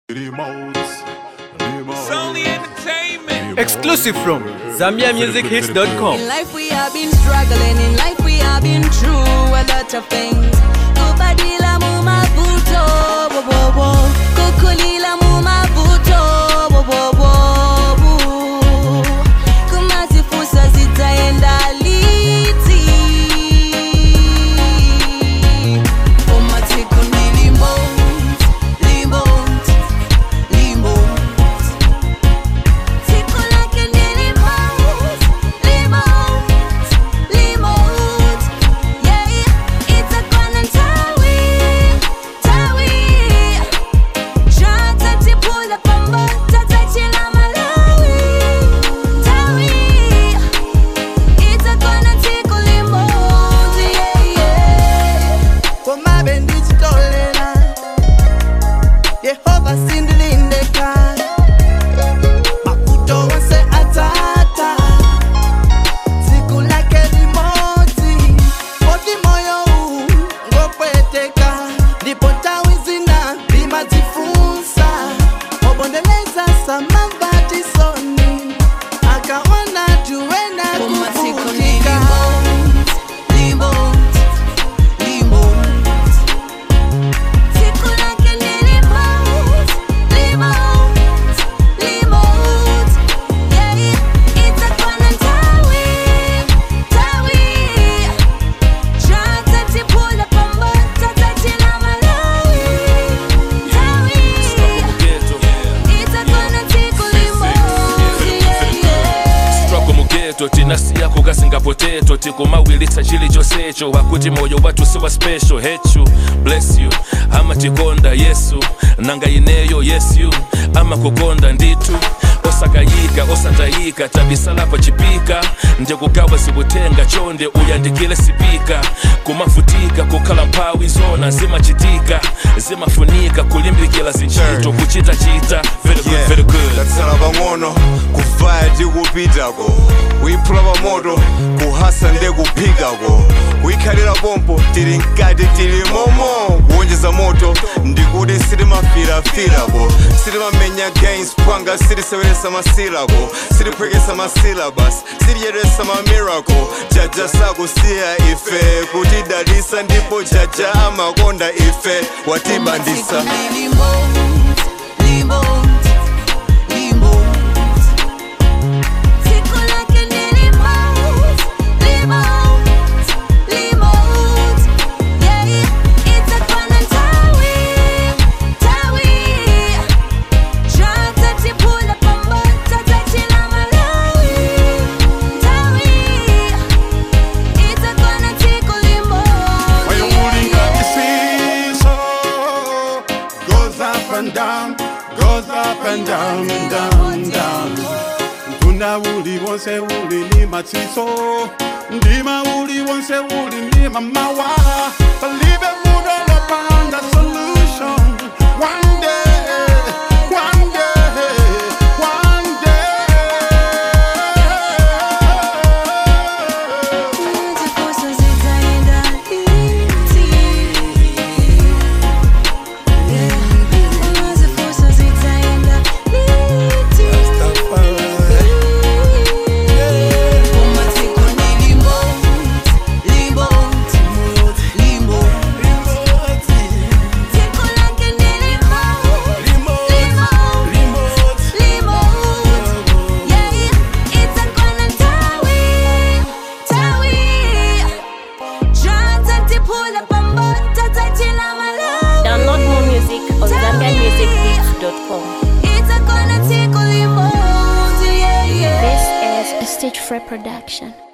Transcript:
Only entertainment. Exclusive from ZambiaMusicHits.com. In life we have been struggling, in life we have been through a lot of things. Kubadila mumavuto, wo wo wo. Kukulila mumavuto, wo wo wo. Kumazifusa zitaenda liti. Umatiku ni limbo. Tinasiya kugasinga potato tikumawilitsa chili chosecho wakuti moyo watu siwa special. Hate you, bless you, ama tikonda Yesu nanga ineyo yes you ama kukonda nditu osakayika osatayika tabisala pachipika nje kugawa sibutenga chonde uyandikile sipika kumafutika kukala mpawi zona zimachitika zimafunika kulimbikila zinchito kuchita chita very good very good. Tatsala bangono kuvaya tikupitako kuiphula moto kuhasa nde kuphikako kuikhalira pompo tili nkati tili momo kuwonjeza moto ndikuti sitimafirafirako sitimamenya gains pwanga sitiseweresa masilako sitiphwekesa masyllabus sitidyeresa mamiracle jaja sakusiya ife kutidalisa ndipo jaja amakonda ife watibandisa. Goes up and down and down, down. Tunda uli wonse uli ni matiso. Ndima uli wonse uli ni mamawa. Believe it would all upon the solution. One day, one day, one day. Download more music on ZambiaMusicHits.com. This is a Stage Free production.